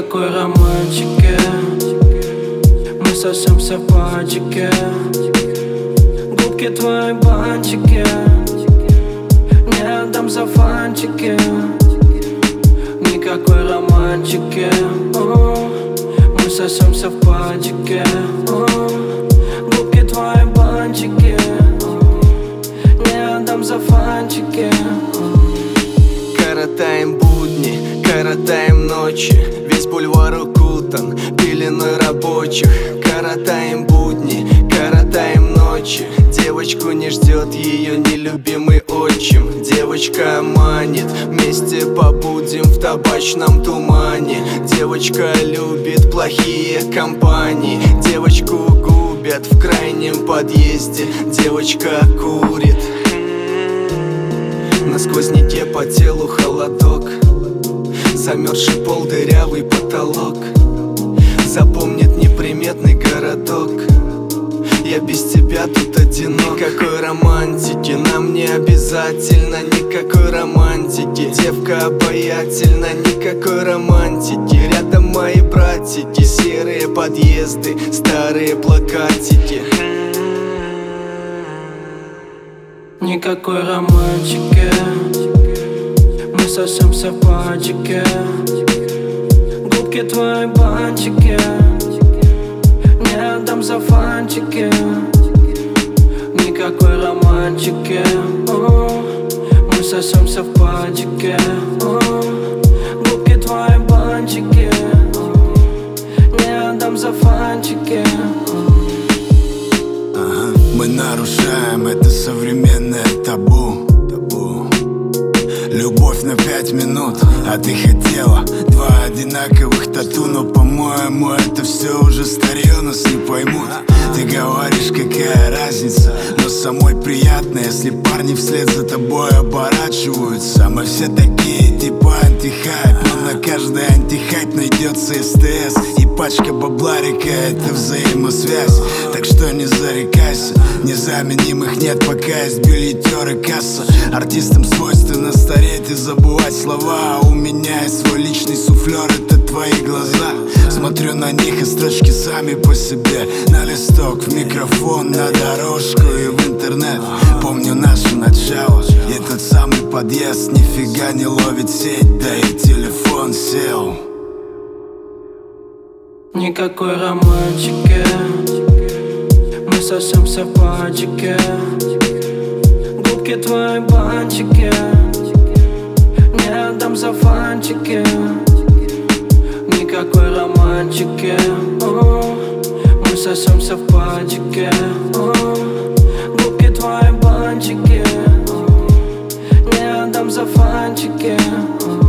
Никакой романтики, мы сосемся в пачке. Губки твои бантики, не отдам за фантики. Никакой романтики, мы сосемся в пачке. Губки твои бантики, не отдам за фантики. Коротаем будни, коротаем ночи, весь бульвар укутан пеленой рабочих. Коротаем будни, коротаем ночи, девочку не ждет ее нелюбимый отчим. Девочка манит, вместе побудем в табачном тумане. Девочка любит плохие компании, девочку губят в крайнем подъезде. Девочка курит, на сквозняке по телу холодок, замерзший пол, дырявый потолок. Запомнит неприметный городок, я без тебя тут одинок. Никакой романтики, нам не обязательно. Никакой романтики, девка обаятельна. Никакой романтики, рядом мои братики. Серые подъезды, старые плакатики. Никакой романтики, мы сосемся в пачке. Губки твои бантики, не отдам за фантики. Никакой романтики, мы сосемся в пачке. Губки твои бантики, не отдам за фантики. Мы нарушаем это современное табу. Любовь на 5 минут, а ты хотела 2 одинаковых тату. Но, по-моему, это все уже старье, нас не поймут. Ты говоришь, какая разница, но самой приятно, если парни вслед за тобой оборачиваются. Мы все такие, типа антихайп, но на каждый антихайп найдется СТС. И пачка бабларика — это взаимосвязь. Так что не зарекайся, незаменимых нет, пока есть бюллетёр и касса. Артистам свойственно стареть и забывать слова, а у меня есть свой личный суфлер, это твои глаза. Смотрю на них, и строчки сами по себе. На листок, в микрофон, на дорожку и в интернет. Помню наше начало и тот самый подъезд. Нифига не ловит сеть, да и телефон сел. Никакой романтики, мы сосемся в пачке. Губки твои бантики, не отдам за фантики. Никакой романтики, мы сосемся в пачке. Губки твои бантики, не отдам за фантики.